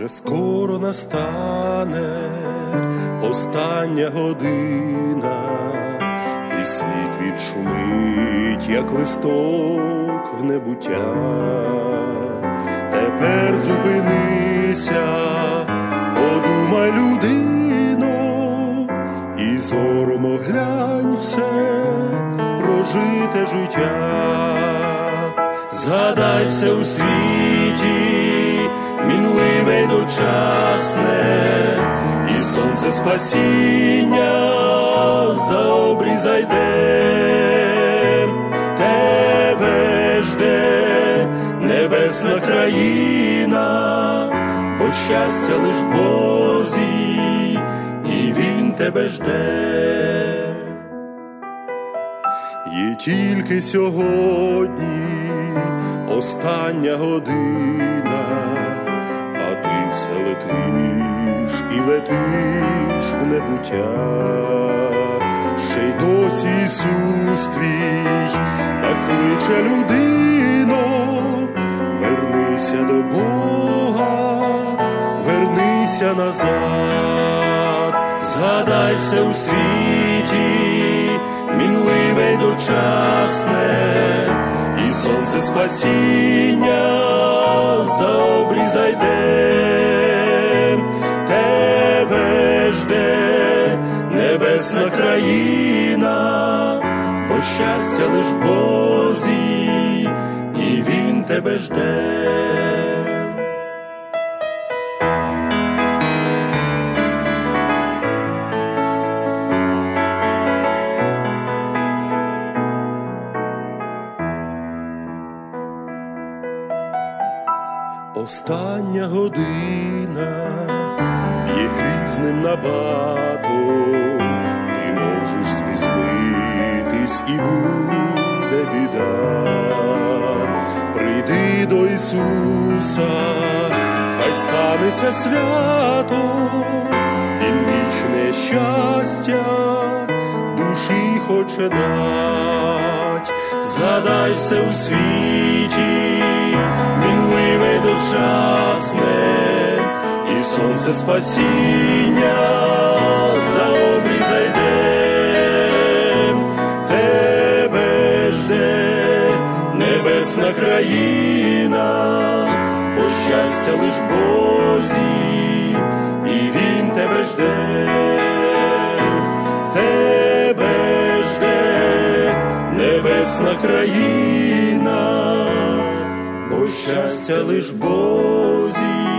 Вже скоро настане остання година, і світ відшумить, як листок в небуття. Тепер зупинися, подумай, людино, і зором оглянь все прожите життя. Згадай все у світі, мінливе й дочасне, і сонце спасіння за обрій зайде. Тебе жде небесна країна, бо щастя лиш в Бозі, і Він тебе жде. Є тільки сьогодні остання година, а ти все летиш і летиш в небуття. Ще й досі Ісус твій так кличе, людино, вернися до Бога, вернися назад. Згадай все у світі, мінливе й дочасне, і сонце спасіння за обрій зайде. Тебе жде небесна країна, бо щастя лиш в Бозі, і Він тебе жде. Остання година б'є грізним набатом, ти можеш спізнитись, і буде біда. Прийди до Ісуса, хай станеться свято, Він вічне щастя душі хоче дать. Згадай все у світі, мінливе й дочасне, і сонце спасіння за обрій зайде. Тебе жде небесна країна, бо щастя лиш в Бозі, і Він тебе жде. Тебе жде небесна країна, бо щастя лиш в Бозі,